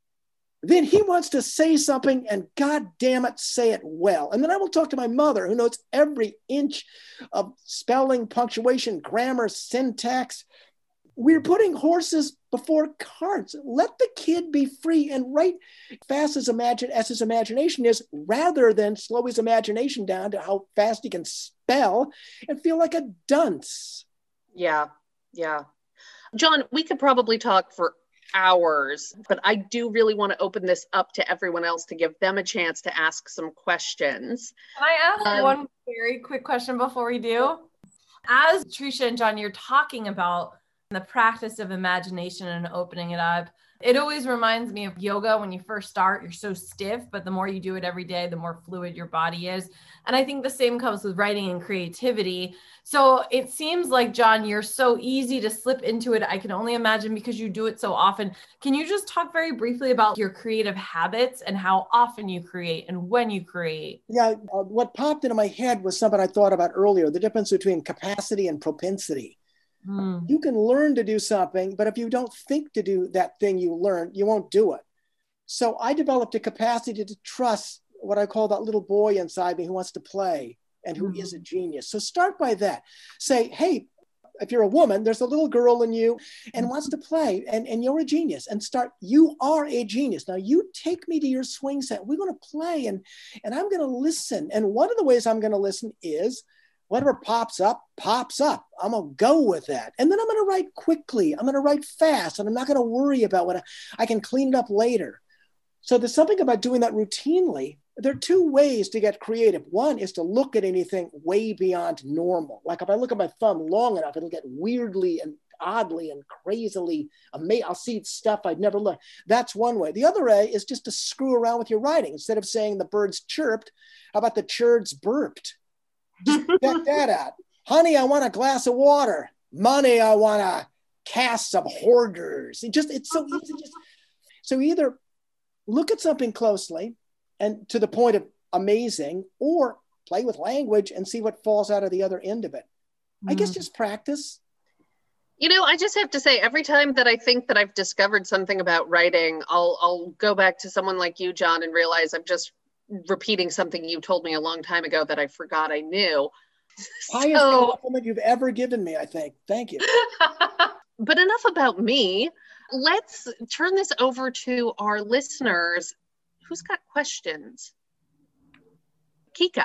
then he wants to say something and God damn it, say it well. And then I will talk to my mother who knows every inch of spelling, punctuation, grammar, syntax. We're putting horses before carts. Let the kid be free and write fast as, imagine, as his imagination is, rather than slow his imagination down to how fast he can spell and feel like a dunce. Yeah, yeah. John, we could probably talk for hours, but I do really want to open this up to everyone else to give them a chance to ask some questions. Can I ask um, one very quick question before we do? As Tricia and John, you're talking about the practice of imagination and opening it up, It always reminds me of yoga. When you first start, you're so stiff, but the more you do it every day, the more fluid your body is. And I think the same comes with writing and creativity. So it seems like, John, you're so easy to slip into it. I can only imagine because you do it so often. Can you just talk very briefly about your creative habits and how often you create and when you create? Yeah, uh, what popped into my head was something I thought about earlier, the difference between capacity and propensity. Mm. You can learn to do something, but if you don't think to do that thing you learned, you won't do it. So I developed a capacity to trust what I call that little boy inside me who wants to play and who Mm. is a genius. So start by that. Say, hey, if you're a woman, there's a little girl in you and wants to play, and, and you're a genius. And start, you are a genius. Now you take me to your swing set. We're going to play, and, and I'm going to listen. And one of the ways I'm going to listen is whatever pops up, pops up. I'm going to go with that. And then I'm going to write quickly. I'm going to write fast. And I'm not going to worry about what I, I can clean it up later. So there's something about doing that routinely. There are two ways to get creative. One is to look at anything way beyond normal. Like if I look at my thumb long enough, it'll get weirdly and oddly and crazily amazing. I'll see stuff I'd never looked. That's one way. The other way is just to screw around with your writing. Instead of saying the birds chirped, how about the churds burped? Just check that out. Honey, I want a glass of water. Money, I want a cast of hoarders. It just, it's so easy. Just, so either look at something closely and to the point of amazing, or play with language and see what falls out of the other end of it. Mm. I guess just practice. You know, I just have to say, every time that I think that I've discovered something about writing, I'll I'll go back to someone like you, John, and realize I'm just repeating something you told me a long time ago that I forgot I knew. Highest So, compliment you've ever given me, I think. Thank you. But enough about me. Let's turn this over to our listeners. Who's got questions? Kika.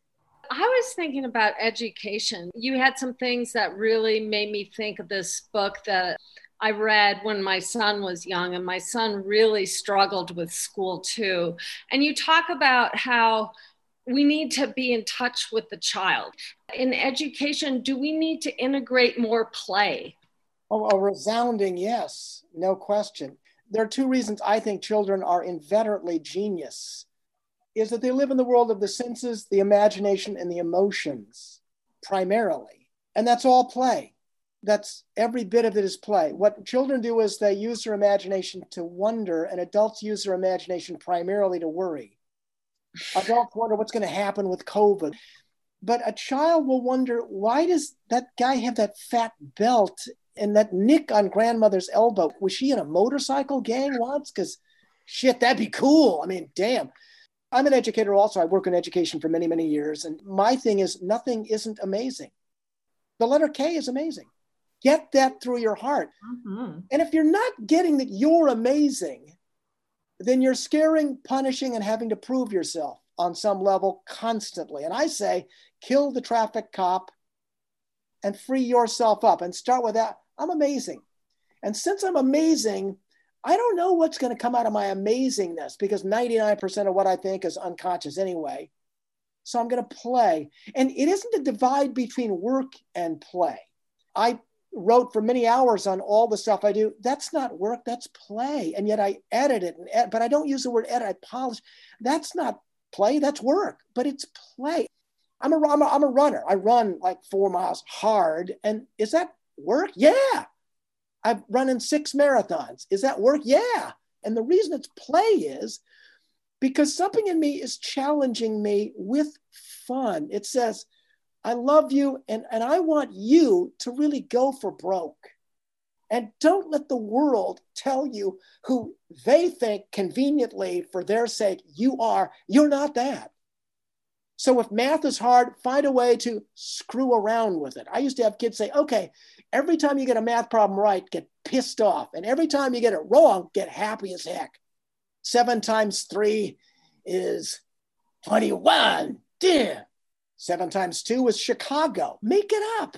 I was thinking about education. You had some things that really made me think of this book that I read when my son was young, and my son really struggled with school too. And you talk about how we need to be in touch with the child. In education, do we need to integrate more play? Oh, a resounding yes, no question. There are two reasons I think children are inveterately genius. Is that they live in the world of the senses, the imagination, and the emotions, primarily. And that's all play. That's every bit of it is play. What children do is they use their imagination to wonder, and adults use their imagination primarily to worry. Adults wonder what's going to happen with COVID. But a child will wonder, why does that guy have that fat belt and that nick on grandmother's elbow? Was she in a motorcycle gang once? Because shit, that'd be cool. I mean, damn. I'm an educator also. I work in education for many, many years. And my thing is nothing isn't amazing. The letter K is amazing. Get that through your heart. Mm-hmm. And if you're not getting that you're amazing, then you're scaring, punishing, and having to prove yourself on some level constantly. And I say, kill the traffic cop and free yourself up and start with that. I'm amazing. And since I'm amazing, I don't know what's going to come out of my amazingness, because ninety-nine percent of what I think is unconscious anyway. So I'm going to play. And it isn't a divide between work and play. I wrote for many hours on all the stuff I do. That's not work, that's play. And yet I edit it, and ed- but I don't use the word edit, I polish. That's not play, that's work, but it's play. I'm a, I'm a, I'm a runner. I run like four miles hard. And is that work? Yeah. I've run in six marathons. Is that work? Yeah. And the reason it's play is because something in me is challenging me with fun. It says, I love you, and, and I want you to really go for broke. And don't let the world tell you who they think conveniently for their sake you are. You're not that. So if math is hard, find a way to screw around with it. I used to have kids say, okay, every time you get a math problem right, get pissed off. And every time you get it wrong, get happy as heck. Seven times three is twenty-one. Damn. Seven times two is Chicago. Make it up.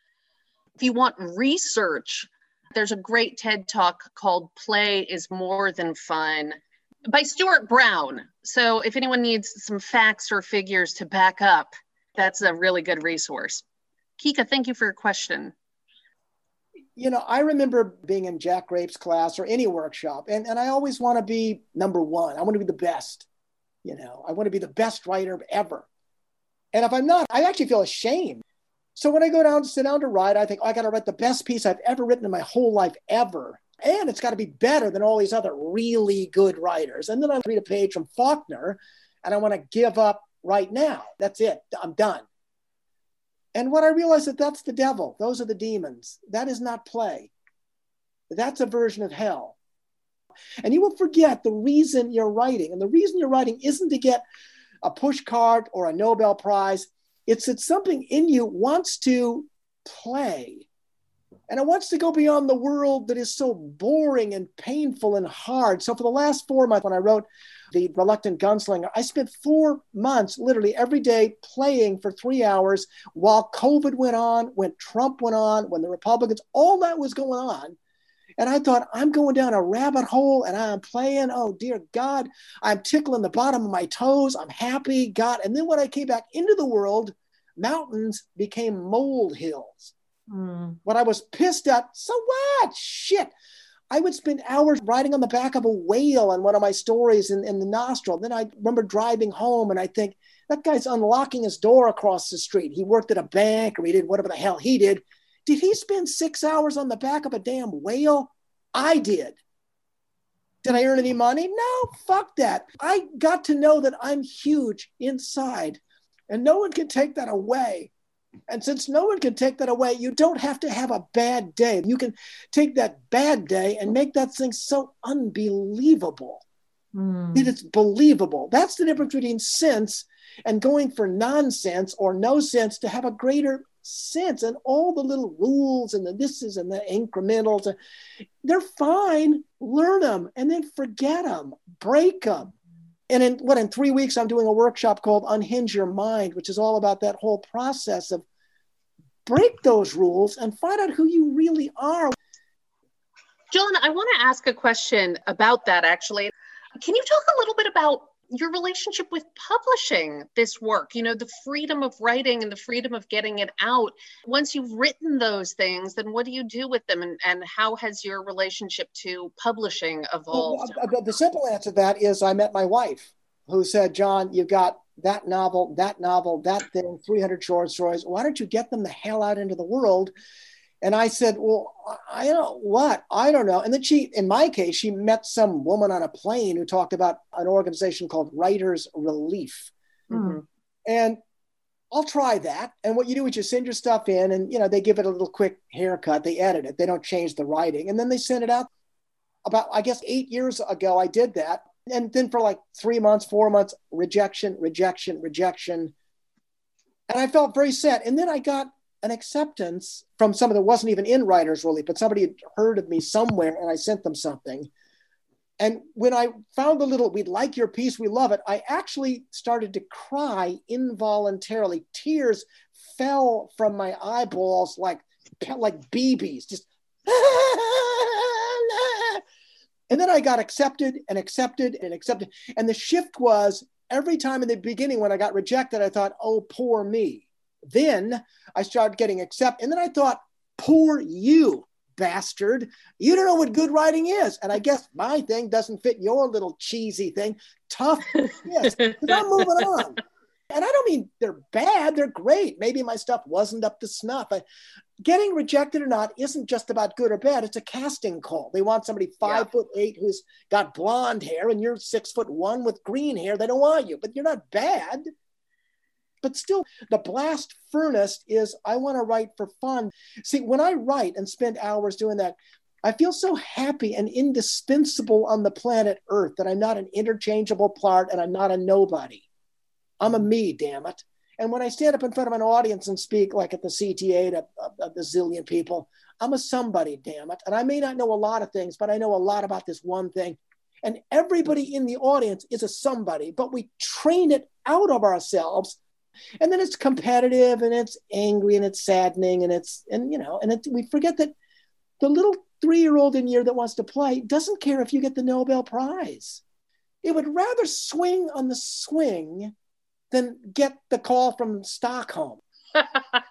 If you want research, there's a great TED Talk called Play is More Than Fun by Stuart Brown. So if anyone needs some facts or figures to back up, that's a really good resource. Kika, thank you for your question. you know, I remember being in Jack Grape's class or any workshop, and, and I always want to be number one. I want to be the best. You know, I want to be the best writer ever. And if I'm not, I actually feel ashamed. So when I go down to sit down to write, I think, oh, I got to write the best piece I've ever written in my whole life ever. And it's got to be better than all these other really good writers. And then I read a page from Faulkner and I want to give up right now. That's it. I'm done. And what I realized that that's the devil. Those are the demons. That is not play. That's a version of hell. And you will forget the reason you're writing. And the reason you're writing isn't to get a push card or a Nobel Prize. It's that something in you wants to play. And it wants to go beyond the world that is so boring and painful and hard. So for the last four months, when I wrote The Reluctant Gunslinger, I spent four months literally every day playing for three hours while COVID went on, when Trump went on, when the Republicans, all that was going on. And I thought, I'm going down a rabbit hole and I'm playing. Oh, dear God, I'm tickling the bottom of my toes. I'm happy, God. And then when I came back into the world, mountains became molehills. Mm. When I was pissed at, so what? Shit. I would spend hours riding on the back of a whale in one of my stories in, in the Nostril. Then I remember driving home and I think, that guy's unlocking his door across the street. He worked at a bank or he did whatever the hell he did. Did he spend six hours on the back of a damn whale? I did. Did I earn any money? No, fuck that. I got to know that I'm huge inside and no one can take that away. And since no one can take that away, you don't have to have a bad day. You can take that bad day and make that thing so unbelievable mm. that it's believable. That's the difference between sense and going for nonsense or no sense to have a greater sense. And all the little rules and the thises and the incrementals, they're fine. Learn them and then forget them, break them. And in what in three weeks, I'm doing a workshop called Unhinge Your Mind, which is all about that whole process of break those rules and find out who you really are. John, I want to ask a question about that, actually. Can you talk a little bit about your relationship with publishing this work? You know, the freedom of writing and the freedom of getting it out. Once you've written those things, then what do you do with them? And, and how has your relationship to publishing evolved? Well, the simple answer to that is I met my wife who said, John, you've got that novel, that novel, that thing, three hundred short stories. Why don't you get them the hell out into the world? And I said, well, I don't know what, I don't know. And then she, in my case, she met some woman on a plane who talked about an organization called Writers Relief. Mm-hmm. And I'll try that. And what you do is you send your stuff in and, you know, they give it a little quick haircut. They edit it. They don't change the writing. And then they send it out. About, I guess, eight years ago, I did that. And then for like three months, four months, rejection, rejection, rejection. And I felt very sad. And then I got an acceptance from someone that wasn't even in Writers Relief, but somebody had heard of me somewhere and I sent them something. And when I found the little, we'd like your piece, we love it, I actually started to cry involuntarily. Tears fell from my eyeballs like, like B Bs, just. And then I got accepted and accepted and accepted. And the shift was every time in the beginning when I got rejected, I thought, oh, poor me. Then I started getting accepted. And then I thought, poor you, bastard. You don't know what good writing is. And I guess my thing doesn't fit your little cheesy thing. Tough, yes, because I'm moving on. And I don't mean they're bad. They're great. Maybe my stuff wasn't up to snuff. I, getting rejected or not isn't just about good or bad. It's a casting call. They want somebody five yeah. foot eight who's got blonde hair and you're six foot one with green hair. They don't want you, but you're not bad. But still, the blast furnace is I want to write for fun. See, when I write and spend hours doing that, I feel so happy and indispensable on the planet Earth that I'm not an interchangeable part and I'm not a nobody. I'm a me, damn it. And when I stand up in front of an audience and speak like at the C T A to a, a bazillion people, I'm a somebody, damn it. And I may not know a lot of things, but I know a lot about this one thing. And everybody in the audience is a somebody, but we train it out of ourselves. And then it's competitive and it's angry and it's saddening and it's, and you know, and it, we forget that the little three-year-old in here that wants to play doesn't care if you get the Nobel Prize. It would rather swing on the swing than get the call from Stockholm.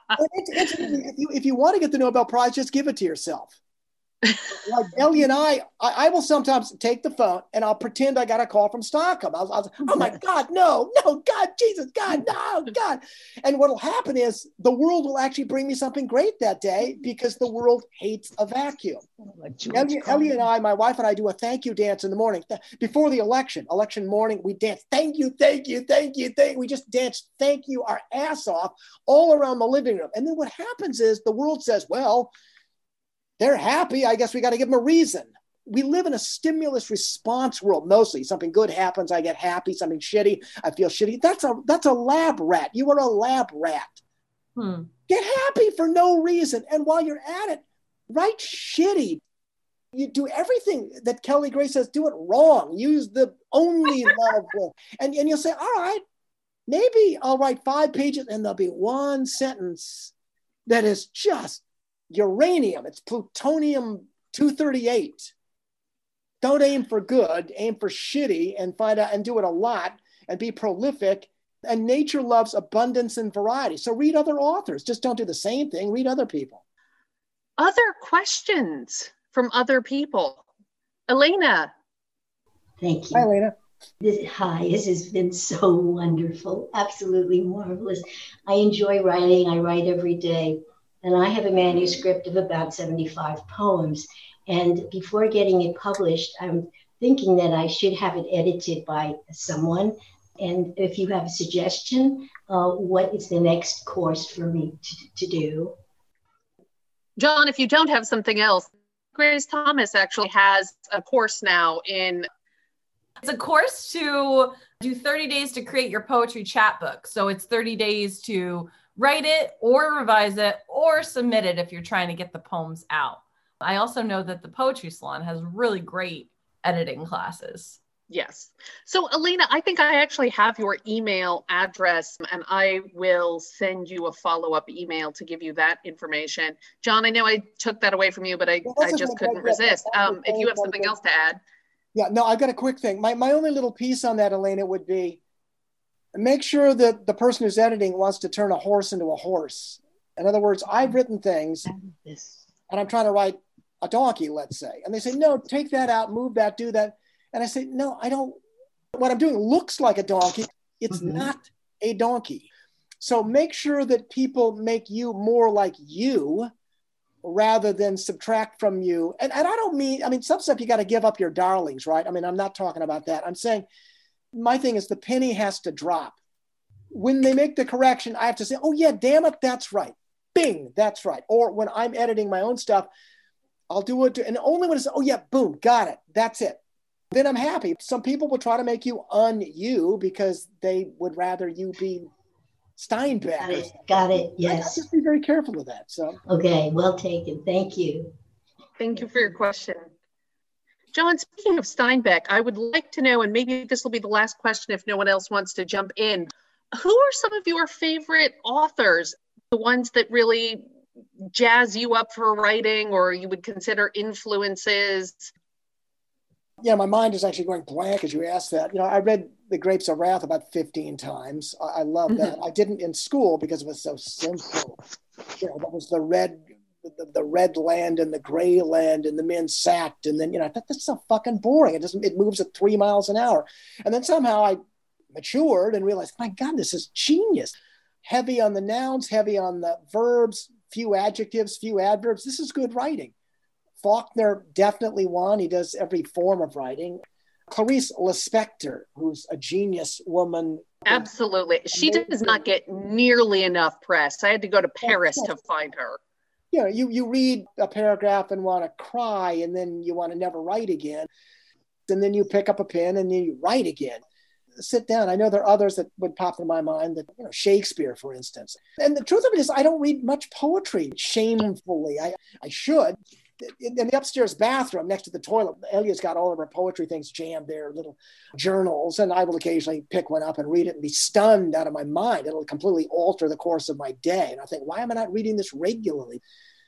it's, it's, if, you, if you want to get the Nobel Prize, just give it to yourself. Like Ellie and I, I, I will sometimes take the phone and I'll pretend I got a call from Stockholm. I was, I was oh my God, no, no, God, Jesus, God, no, God. And what will happen is the world will actually bring me something great that day because the world hates a vacuum. Like Ellie, Ellie and I, my wife and I do a thank you dance in the morning. Before the election, election morning, we dance, thank you, thank you, thank you, thank you. We just dance, thank you, our ass off all around the living room. And then what happens is the world says, well, they're happy. I guess we got to give them a reason. We live in a stimulus response world mostly. Something good happens, I get happy. Something shitty, I feel shitty. That's a that's a lab rat. You are a lab rat. Hmm. Get happy for no reason. And while you're at it, write shitty. You do everything that Kelly Grace says, do it wrong. Use the only love word. And, and you'll say, all right, maybe I'll write five pages and there'll be one sentence that is just uranium, it's plutonium two thirty-eight. Don't aim for good, aim for shitty and find out and do it a lot and be prolific. And nature loves abundance and variety. So read other authors. Just don't do the same thing. Read other people. Other questions from other people. Elena. Thank you. Hi, Elena. This, hi, this has been so wonderful. Absolutely marvelous. I enjoy writing. I write every day. And I have a manuscript of about seventy-five poems. And before getting it published, I'm thinking that I should have it edited by someone. And if you have a suggestion, uh, what is the next course for me to, to do? John, if you don't have something else, Grace Thomas actually has a course now in... It's a course to do thirty days to create your poetry chapbook. So it's thirty days to write it or revise it or submit it if you're trying to get the poems out. I also know that the Poetry Salon has really great editing classes. Yes. So Elena, I think I actually have your email address and I will send you a follow-up email to give you that information. John, I know I took that away from you, but I, well, I just couldn't resist. Um, if you have something else to add. Yeah, no, I've got a quick thing. My, my only little piece on that, Elena, would be make sure that the person who's editing wants to turn a horse into a horse. In other words, I've written things and I'm trying to write a donkey, let's say. And they say, no, take that out, move that, do that. And I say, no, I don't. What I'm doing looks like a donkey. It's mm-hmm. not a donkey. So make sure that people make you more like you rather than subtract from you. And, and I don't mean, I mean, some stuff you got to give up your darlings, right? I mean, I'm not talking about that. I'm saying, my thing is the penny has to drop. When they make the correction, I have to say, oh yeah, damn it, that's right. Bing, that's right. Or when I'm editing my own stuff, I'll do it. And only when it's, oh yeah, boom, got it. That's it. Then I'm happy. Some people will try to make you un-you because they would rather you be Steinbeck. Got it, got it, yes. Just be very careful with that. So okay, well taken. Thank you. Thank you for your question. John, speaking of Steinbeck, I would like to know, and maybe this will be the last question if no one else wants to jump in, who are some of your favorite authors, the ones that really jazz you up for writing or you would consider influences? Yeah, my mind is actually going blank as you asked that. You know, I read The Grapes of Wrath about fifteen times. I, I love that. Mm-hmm. I didn't in school because it was so simple. You know, that was the red... The, the red land and the gray land and the men sacked. And then, you know, I thought that's so fucking boring. It doesn't, it moves at three miles an hour. And then somehow I matured and realized, my God, this is genius. Heavy on the nouns, heavy on the verbs, few adjectives, few adverbs. This is good writing. Faulkner, definitely one. He does every form of writing. Clarice Lispector, who's a genius woman. Absolutely. She does not get nearly enough press. I had to go to Paris to find her. You know, you, you read a paragraph and want to cry, and then you want to never write again. And then you pick up a pen and you write again. Sit down. I know there are others that would pop in my mind, that, you know, Shakespeare, for instance. And the truth of it is, I don't read much poetry, shamefully. I, I should. In, in the upstairs bathroom next to the toilet, Elliot's got all of her poetry things jammed there, little journals, and I will occasionally pick one up and read it and be stunned out of my mind. It'll completely alter the course of my day. And I think, why am I not reading this regularly?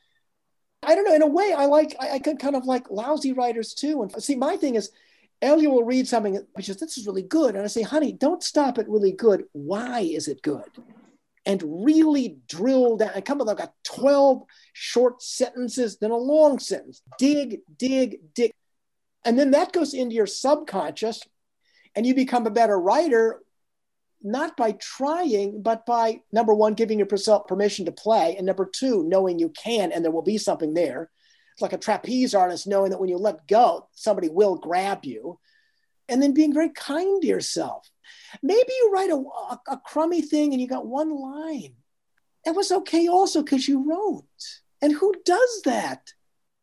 I don't know. In a way, I like, I, I can kind of like lousy writers too. And see, my thing is, Elliot will read something, which is, this is really good. And I say, honey, don't stop at really good. Why is it good? and really drill down and come with like a twelve short sentences, then a long sentence. Dig, dig, dig. And then that goes into your subconscious and you become a better writer, not by trying, but by, number one, giving yourself permission to play. And number two, knowing you can and there will be something there. It's like a trapeze artist knowing that when you let go, somebody will grab you. And then being very kind to yourself. Maybe you write a, a, a crummy thing and you got one line. That was okay also because you wrote. And who does that?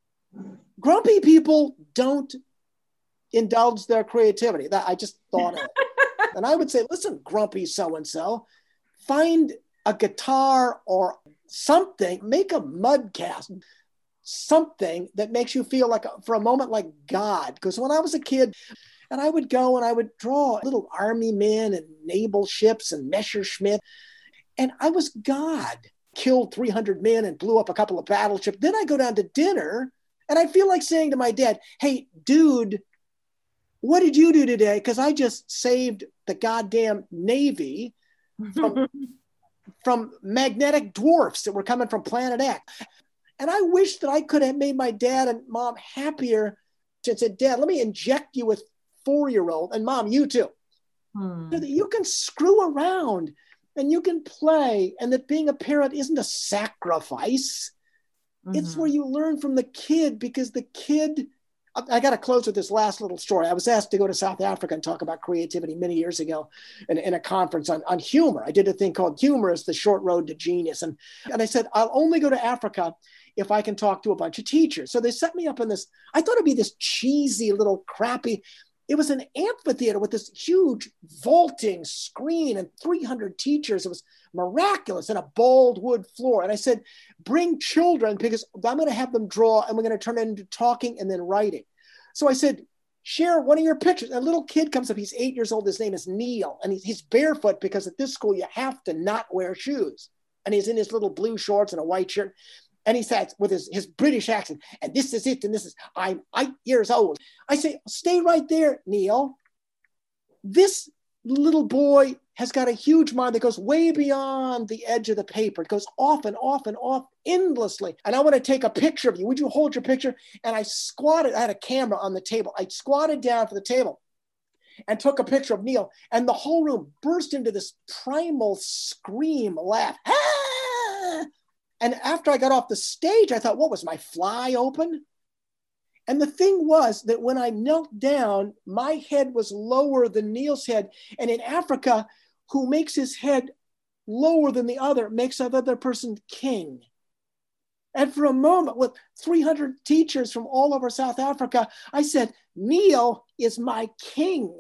Grumpy people don't indulge their creativity. That I just thought of it. And I would say, listen, grumpy so-and-so, find a guitar or something, make a mud cast, something that makes you feel like, for a moment, like God. Because when I was a kid, and I would go and I would draw little army men and naval ships and Messerschmitt, and I was God. Killed three hundred men and blew up a couple of battleships. Then I go down to dinner, and I feel like saying to my dad, hey, dude, what did you do today? Because I just saved the goddamn Navy from, from magnetic dwarfs that were coming from Planet X. And I wish that I could have made my dad and mom happier and said, Dad, let me inject you with four-year-old, and Mom, you too, hmm. so that you can screw around and you can play, and that being a parent isn't a sacrifice. Mm-hmm. It's where you learn from the kid, because the kid, I, I got to close with this last little story. I was asked to go to South Africa and talk about creativity many years ago in, in a conference on, on humor. I did a thing called Humor is the Short Road to Genius. And, and I said, I'll only go to Africa if I can talk to a bunch of teachers. So they set me up in this, I thought it'd be this cheesy little crappy, it was an amphitheater with this huge vaulting screen and three hundred teachers. It was miraculous, and a bald wood floor. And I said, bring children, because I'm going to have them draw and we're going to turn it into talking and then writing. So I said, share one of your pictures. A little kid comes up. He's eight years old. His name is Neil. And he's, he's barefoot because at this school you have to not wear shoes. And he's in his little blue shorts and a white shirt. And he says with his, his British accent, and this is it, and this is, I'm eight years old. I say, stay right there, Neil. This little boy has got a huge mind that goes way beyond the edge of the paper. It goes off and off and off endlessly. And I want to take a picture of you. Would you hold your picture? And I squatted, I had a camera on the table. I squatted down to the table and took a picture of Neil. And the whole room burst into this primal scream, laugh. Ah! And after I got off the stage, I thought, what was my fly open? And the thing was that when I knelt down, my head was lower than Neil's head. And in Africa, who makes his head lower than the other makes the other person king. And for a moment, with three hundred teachers from all over South Africa, I said, Neil is my king.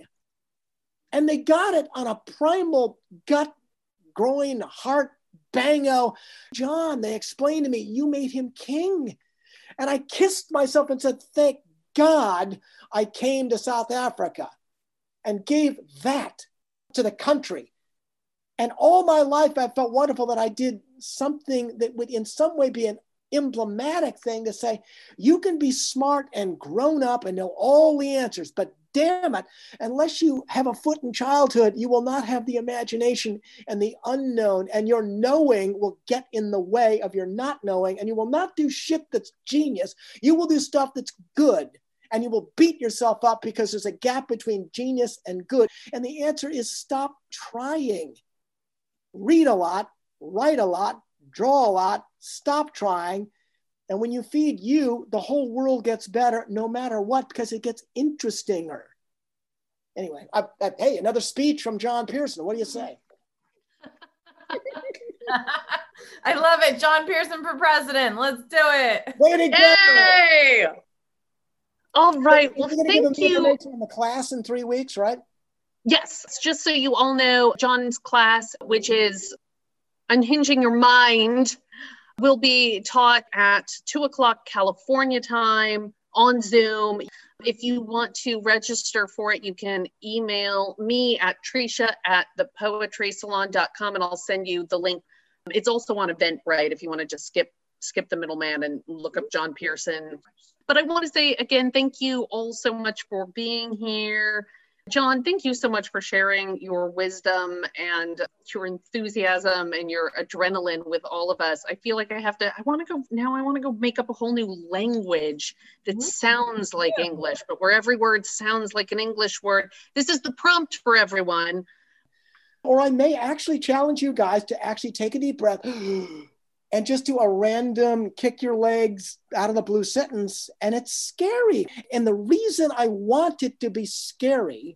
And they got it on a primal gut, groin, heart, bango. John, they explained to me, you made him king. And I kissed myself and said, thank God I came to South Africa and gave that to the country. And all my life, I felt wonderful that I did something that would in some way be an emblematic thing to say, you can be smart and grown up and know all the answers, but damn it, unless you have a foot in childhood, you will not have the imagination and the unknown, and your knowing will get in the way of your not knowing, and you will not do shit that's genius. You will do stuff that's good, and you will beat yourself up because there's a gap between genius and good. And the answer is stop trying. Read a lot, write a lot, draw a lot, stop trying. And when you feed you, the whole world gets better no matter what, because it gets interestinger. Anyway, I, I, hey, another speech from John Pearson. What do you say? I love it. John Pearson for president. Let's do it. Way to go. Hey! All right. Well, You're thank give you. In the class in three weeks, right? Yes. Just so you all know, John's class, which is Unhinging Your Mind, will be taught at two o'clock California time on Zoom. If you want to register for it, you can email me at Tricia at the poetry salon dot com and I'll send you the link. It's also on Eventbrite if you want to just skip skip the middleman and look up John Pearson. But I want to say again, thank you all so much for being here. John, thank you so much for sharing your wisdom and your enthusiasm and your adrenaline with all of us. I feel like I have to, I want to go, now I want to go make up a whole new language that sounds like English, but where every word sounds like an English word. This is the prompt for everyone. Or I may actually challenge you guys to actually take a deep breath and just do a random kick your legs out of the blue sentence. And it's scary. And the reason I want it to be scary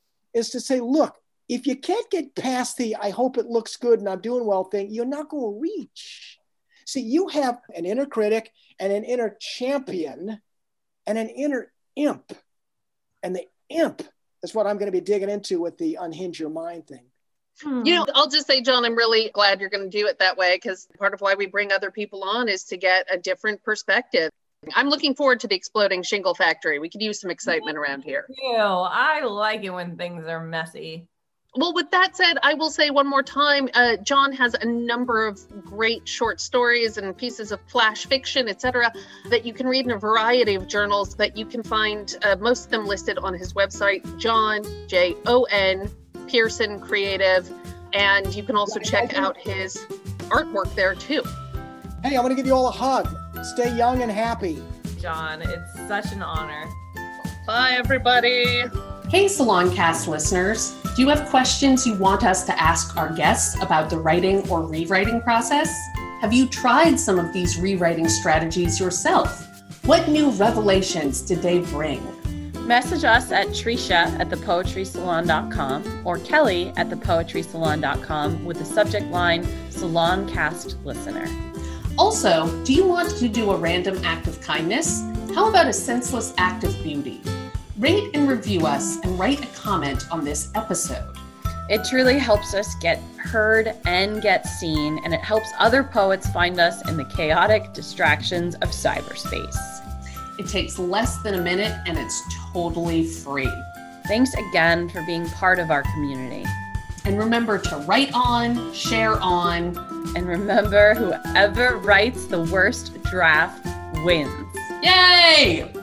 is to say, look, if you can't get past the, I hope it looks good and I'm doing well thing, you're not going to reach. See, you have an inner critic and an inner champion and an inner imp. And the imp is what I'm going to be digging into with the unhinge your mind thing. You know, I'll just say, John, I'm really glad you're going to do it that way, because part of why we bring other people on is to get a different perspective. I'm looking forward to the exploding shingle factory. We could use some excitement around here. Ew, I like it when things are messy. Well, with that said, I will say one more time, uh, John has a number of great short stories and pieces of flash fiction, et cetera, that you can read in a variety of journals that you can find, uh, most of them listed on his website, John, J O N, Pearson Creative, and you can also check out his artwork there too. Hey, I want to give you all a hug. Stay young and happy. John, it's such an honor. Bye, everybody. Hey, Saloncast listeners. Do you have questions you want us to ask our guests about the writing or rewriting process? Have you tried some of these rewriting strategies yourself? What new revelations did they bring? Message us at Trisha at the poetry salon dot com or Kelly at the poetry salon dot com with the subject line Saloncast Listener. Also, do you want to do a random act of kindness? How about a senseless act of beauty? Rate and review us and write a comment on this episode. It truly helps us get heard and get seen, and it helps other poets find us in the chaotic distractions of cyberspace. It takes less than a minute and it's totally free. Thanks again for being part of our community. And remember to write on, share on, and remember, whoever writes the worst draft wins. Yay!